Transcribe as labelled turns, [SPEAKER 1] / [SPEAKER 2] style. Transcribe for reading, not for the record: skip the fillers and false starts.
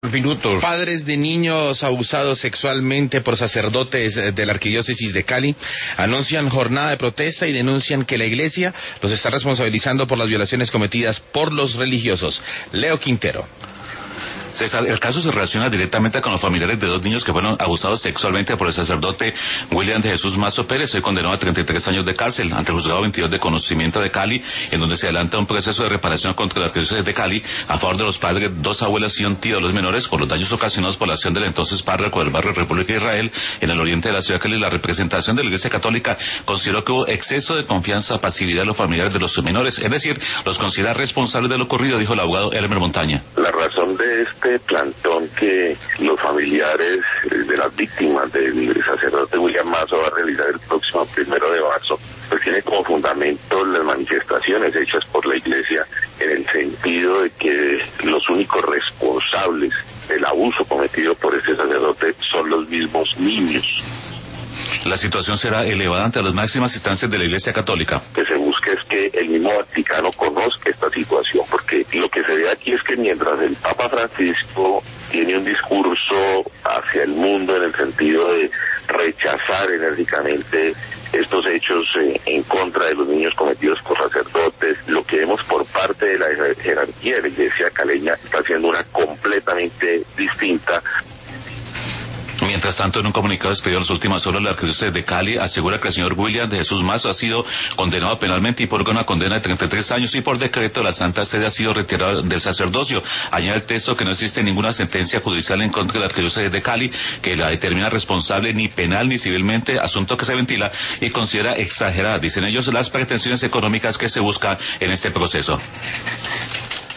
[SPEAKER 1] minutos. Padres de niños abusados sexualmente por sacerdotes de la Arquidiócesis de Cali anuncian jornada de protesta y denuncian que la Iglesia los está responsabilizando por las violaciones cometidas por los religiosos. Leo Quintero.
[SPEAKER 2] César, el caso se relaciona directamente con los familiares de dos niños que fueron abusados sexualmente por el sacerdote William de Jesús Mazo Pérez, hoy condenado a 33 años de cárcel ante el juzgado 22 de conocimiento de Cali, en donde se adelanta un proceso de reparación contra la Arquidiócesis de Cali a favor de los padres, dos abuelas y un tío de los menores por los daños ocasionados por la acción del entonces párroco del barrio República de Israel en el oriente de la ciudad de Cali. La representación de la Iglesia Católica consideró que hubo exceso de confianza, pasividad de los familiares de los menores, es decir, los considera responsables de lo ocurrido, dijo el abogado Elmer Montaña.
[SPEAKER 3] La razón de este plantón que los familiares de las víctimas del sacerdote William Mazo va a realizar el próximo 1 de marzo, pues tiene como fundamento las manifestaciones hechas por la Iglesia en el sentido de que los únicos responsables del abuso cometido por este sacerdote son los mismos niños.
[SPEAKER 2] La situación será elevada ante las máximas instancias de la Iglesia Católica.
[SPEAKER 3] Que se busca es que el mismo Vaticano conozca esta situación, porque lo que se ve aquí es que mientras el Papa Francisco tiene un discurso hacia el mundo en el sentido de rechazar enérgicamente estos hechos en contra de los niños cometidos por sacerdotes, lo que vemos por parte de la jerarquía de la Iglesia caleña está siendo una completamente distinta.
[SPEAKER 2] Mientras tanto, en un comunicado expedido en las últimas horas, la Arquidiócesis de Cali asegura que el señor William de Jesús Mazo ha sido condenado penalmente y por una condena de 33 años y por decreto la Santa Sede ha sido retirado del sacerdocio. Añade el texto que no existe ninguna sentencia judicial en contra de la Arquidiócesis de Cali que la determina responsable ni penal ni civilmente, asunto que se ventila y considera exagerada, dicen ellos, las pretensiones económicas que se buscan en este proceso.